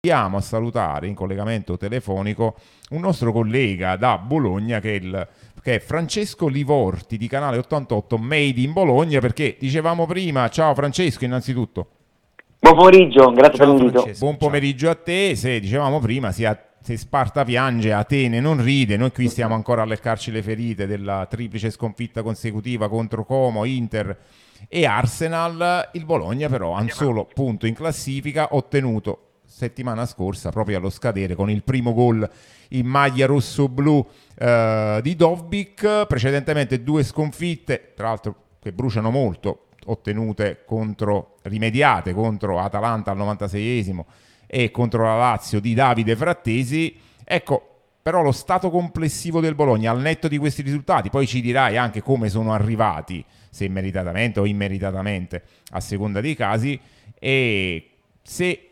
Andiamo a salutare in collegamento telefonico un nostro collega da Bologna che è Francesco Livorti di Canale 88 Made in Bologna, perché dicevamo prima, ciao Francesco innanzitutto. Buon pomeriggio, grazie per Ciao l'invito. Francesco. Buon pomeriggio a te, se dicevamo prima se Sparta piange, Atene non ride, noi qui stiamo ancora a leccarci le ferite della triplice sconfitta consecutiva contro Como, Inter e Arsenal. Il Bologna però ha un solo punto in classifica ottenuto settimana scorsa proprio allo scadere con il primo gol in maglia rosso-blu di Dovbyk. Precedentemente 2 sconfitte, tra l'altro che bruciano molto, ottenute rimediate contro Atalanta al 96esimo e contro la Lazio di Davide Frattesi. Ecco, però lo stato complessivo del Bologna al netto di questi risultati, poi ci dirai anche come sono arrivati, se meritatamente o immeritatamente a seconda dei casi, e se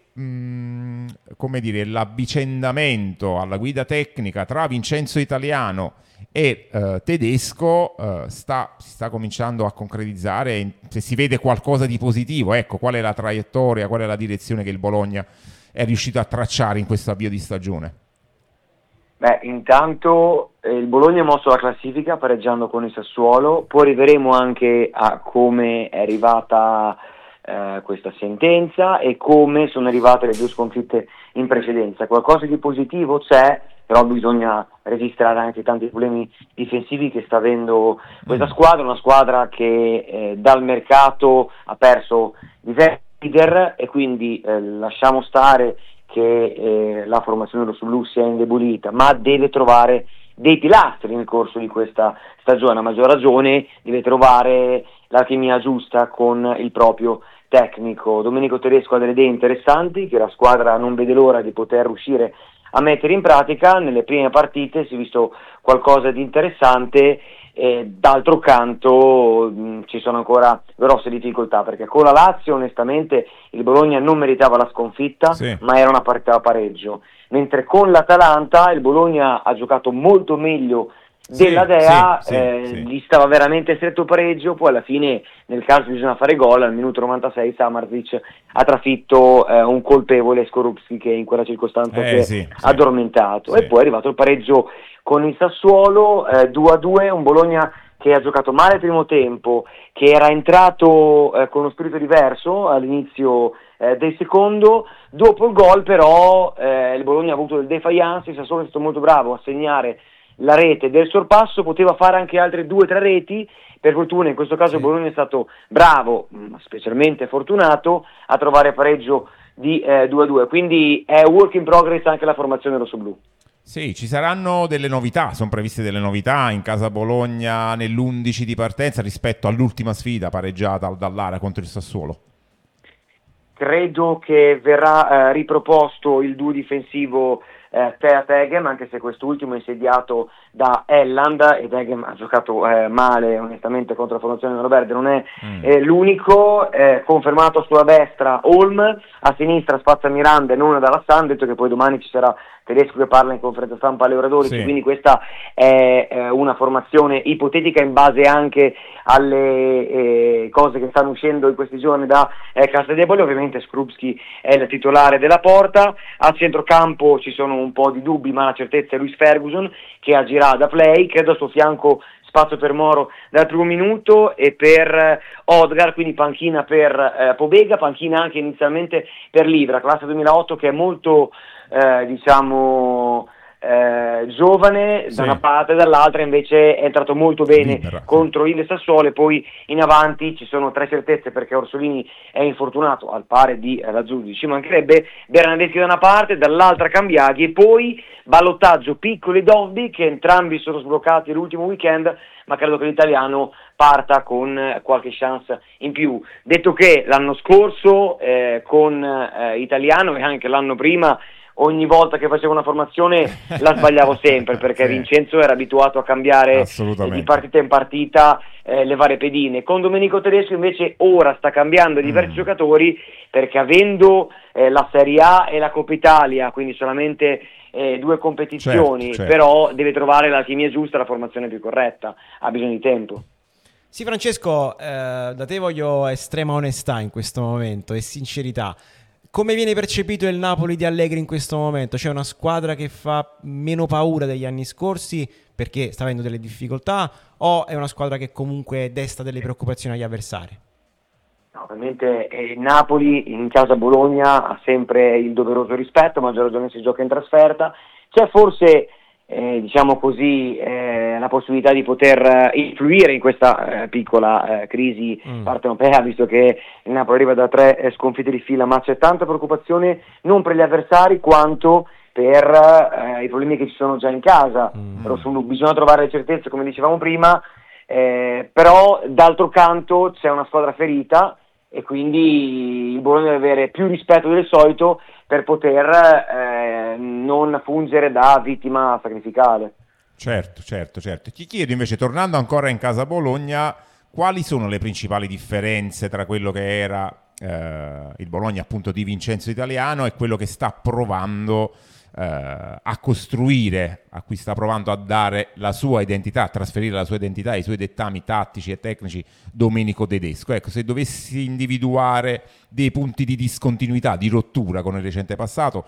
come dire, l'avvicendamento alla guida tecnica tra Vincenzo Italiano e Tedesco si sta cominciando a concretizzare, se si vede qualcosa di positivo. Ecco, qual è la traiettoria, qual è la direzione che il Bologna è riuscito a tracciare in questo avvio di stagione? Beh, intanto il Bologna ha mosso la classifica pareggiando con il Sassuolo, poi arriveremo anche a come è arrivata questa sentenza e come sono arrivate le 2 sconfitte in precedenza. Qualcosa di positivo c'è, però bisogna registrare anche tanti problemi difensivi che sta avendo questa squadra, una squadra che dal mercato ha perso diversi leader e quindi lasciamo stare che la formazione rossoblu sia indebolita, ma deve trovare dei pilastri nel corso di questa stagione, a maggior ragione deve trovare l'alchimia giusta con il proprio tecnico. Domenico Tedesco ha delle idee interessanti che la squadra non vede l'ora di poter riuscire a mettere in pratica. Nelle prime partite si è visto qualcosa di interessante, d'altro canto ci sono ancora grosse difficoltà, perché con la Lazio onestamente il Bologna non meritava la sconfitta, sì, ma era una partita a pareggio, mentre con l'Atalanta il Bologna ha giocato molto meglio della Dea, gli stava veramente stretto pareggio, poi alla fine nel caso bisogna fare gol, al minuto 96 Samardzic ha trafitto un colpevole, Skorupski, che in quella circostanza si è addormentato, e poi è arrivato il pareggio con il Sassuolo, 2-2, un Bologna che ha giocato male il primo tempo, che era entrato con uno spirito diverso all'inizio del secondo. Dopo il gol però il Bologna ha avuto del defiance, il Sassuolo è stato molto bravo a segnare la rete del sorpasso, poteva fare anche altre 2-3 reti, per fortuna in questo caso il Bologna è stato bravo, specialmente fortunato, a trovare pareggio di 2-2, quindi è work in progress anche la formazione rossoblu. Sì, ci saranno delle novità, sono previste delle novità in casa Bologna nell'11 di partenza rispetto all'ultima sfida pareggiata dall'Ara contro il Sassuolo. Credo che verrà riproposto il duo difensivo Tea Tegem, anche se quest'ultimo è insediato da Elland e Tegem ha giocato male onestamente contro la formazione neroverde, non è l'unico. Confermato sulla destra Olm, a sinistra Spazza Miranda e non dalla San, detto che poi domani ci sarà Tedesco che parla in conferenza stampa alle ore 12, quindi questa è una formazione ipotetica in base anche alle cose che stanno uscendo in questi giorni da Castelebole. Ovviamente Skrupski è il titolare della porta, a centrocampo ci sono un po' di dubbi, ma la certezza è Luis Ferguson che agirà da play, credo a suo fianco spazio per Moro dal primo minuto e per Odgar, quindi panchina per Pobega, panchina anche inizialmente per Livra, classe 2008 che è molto giovane da una parte, dall'altra invece è entrato molto bene contro il Sassuolo, e poi in avanti ci sono 3 certezze perché Orsolini è infortunato al pari di Razzucchi, ci mancherebbe, Bernardeschi da una parte, dall'altra Cambiaghi, e poi ballottaggio Piccoli e Dovby che entrambi sono sbloccati l'ultimo weekend, ma credo che l'italiano parta con qualche chance in più. Detto che l'anno scorso con Italiano e anche l'anno prima ogni volta che facevo una formazione la sbagliavo sempre, perché Vincenzo era abituato a cambiare di partita in partita le varie pedine. Con Domenico Tedesco invece ora sta cambiando diversi giocatori, perché avendo la Serie A e la Coppa Italia, quindi solamente 2 competizioni, però deve trovare l'alchimia giusta, la formazione più corretta, ha bisogno di tempo. Sì, Francesco, da te voglio estrema onestà in questo momento e sincerità. come viene percepito il Napoli di Allegri in questo momento? C'è una squadra che fa meno paura degli anni scorsi perché sta avendo delle difficoltà, o è una squadra che comunque desta delle preoccupazioni agli avversari? No, ovviamente il Napoli in casa Bologna ha sempre il doveroso rispetto, a maggior ragione si gioca in trasferta. C'è forse diciamo così, la possibilità di poter influire in questa piccola crisi partenopea, visto che il Napoli arriva da 3 sconfitte di fila, ma c'è tanta preoccupazione non per gli avversari quanto per i problemi che ci sono già in casa. Bisogna trovare le certezze, come dicevamo prima, però d'altro canto c'è una squadra ferita e quindi il Bologna deve avere più rispetto del solito per poter non fungere da vittima sacrificale. Certo. Ti chiedo invece, tornando ancora in casa Bologna, quali sono le principali differenze tra quello che era il Bologna appunto di Vincenzo Italiano e quello che sta provando a costruire, a cui sta provando a dare la sua identità, a trasferire la sua identità e i suoi dettami tattici e tecnici Domenico Tedesco? Ecco, se dovessi individuare dei punti di discontinuità, di rottura con il recente passato,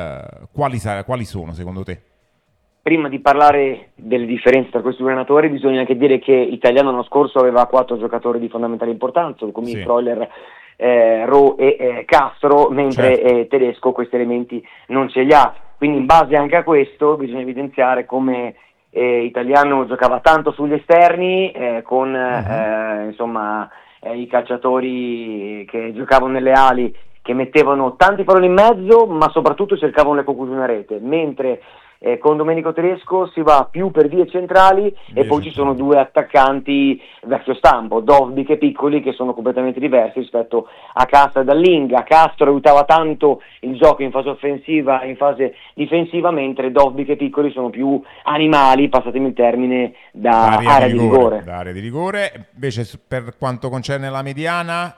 quali sono secondo te? Prima di parlare delle differenze tra questi due allenatori bisogna anche dire che Italiano l'anno scorso aveva 4 giocatori di fondamentale importanza, come Sì. Freuler, Ro e Castro, mentre Certo. Tedesco questi elementi non ce li ha. Quindi in base anche a questo bisogna evidenziare come Italiano giocava tanto sugli esterni, con insomma i calciatori che giocavano nelle ali, che mettevano tanti palloni in mezzo, ma soprattutto cercavano le conclusioni a rete, mentre con Domenico Tedesco si va più per vie centrali e poi ci sono 2 attaccanti vecchio stampo, Dovbyk e Piccoli, che sono completamente diversi rispetto a Castro e Dallinga. Castro aiutava tanto il gioco in fase offensiva e in fase difensiva, mentre Dovbyk e Piccoli sono più animali, passatemi il termine, da area di rigore. Da area di rigore. Invece per quanto concerne la mediana,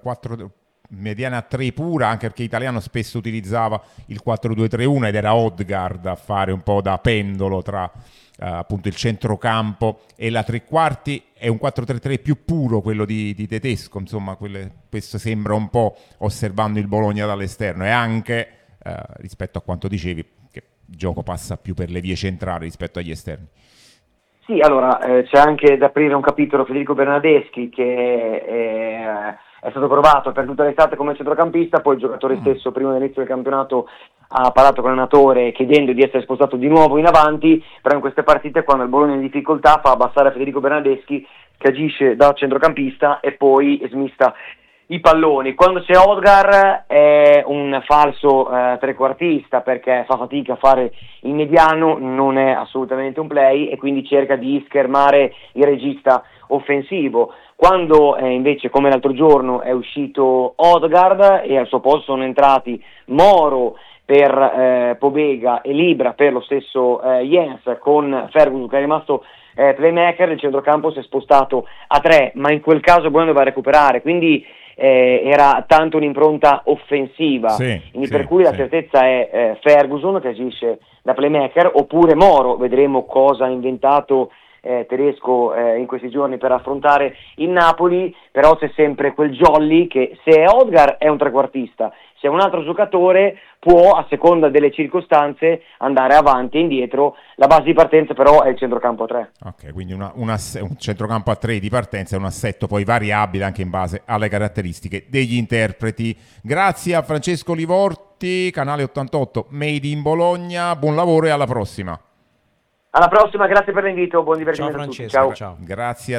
mediana 3 pura, anche perché Italiano spesso utilizzava il 4-2-3-1 ed era Odegaard a fare un po' da pendolo tra appunto il centrocampo e la tre quarti. È un 4-3-3 più puro quello di Tedesco, insomma questo sembra un po', osservando il Bologna dall'esterno, e anche rispetto a quanto dicevi che il gioco passa più per le vie centrali rispetto agli esterni. Sì, allora c'è anche da aprire un capitolo Federico Bernardeschi, che è stato provato per tutta l'estate come centrocampista, poi il giocatore stesso prima dell'inizio del campionato ha parlato con l'allenatore chiedendo di essere spostato di nuovo in avanti, però in queste partite, quando il Bologna è in difficoltà, fa abbassare Federico Bernardeschi, che agisce da centrocampista e poi smista i palloni. Quando c'è Odegaard è un falso trequartista, perché fa fatica a fare il mediano, non è assolutamente un play e quindi cerca di schermare il regista offensivo. Quando invece, come l'altro giorno, è uscito Odegaard e al suo posto sono entrati Moro per Pobega e Libra per lo stesso Jens, con Ferguson che è rimasto playmaker, il centrocampo si è spostato a 3, ma in quel caso Bologna doveva recuperare, quindi era tanto un'impronta offensiva, per cui la certezza è Ferguson che agisce da playmaker, oppure Moro. Vedremo cosa ha inventato Tedesco in questi giorni per affrontare il Napoli, però c'è sempre quel jolly che, se è Odegaard, è un trequartista, se è un altro giocatore può, a seconda delle circostanze, andare avanti e indietro. La base di partenza però è il centrocampo a 3. Ok, quindi un centrocampo a 3 di partenza è un assetto poi variabile anche in base alle caratteristiche degli interpreti. Grazie a Francesco Livorti, Canale 88 Made in Bologna, buon lavoro e alla prossima. Alla prossima, grazie per l'invito, buon divertimento a tutti. Ciao Francesco. Ciao. Grazie.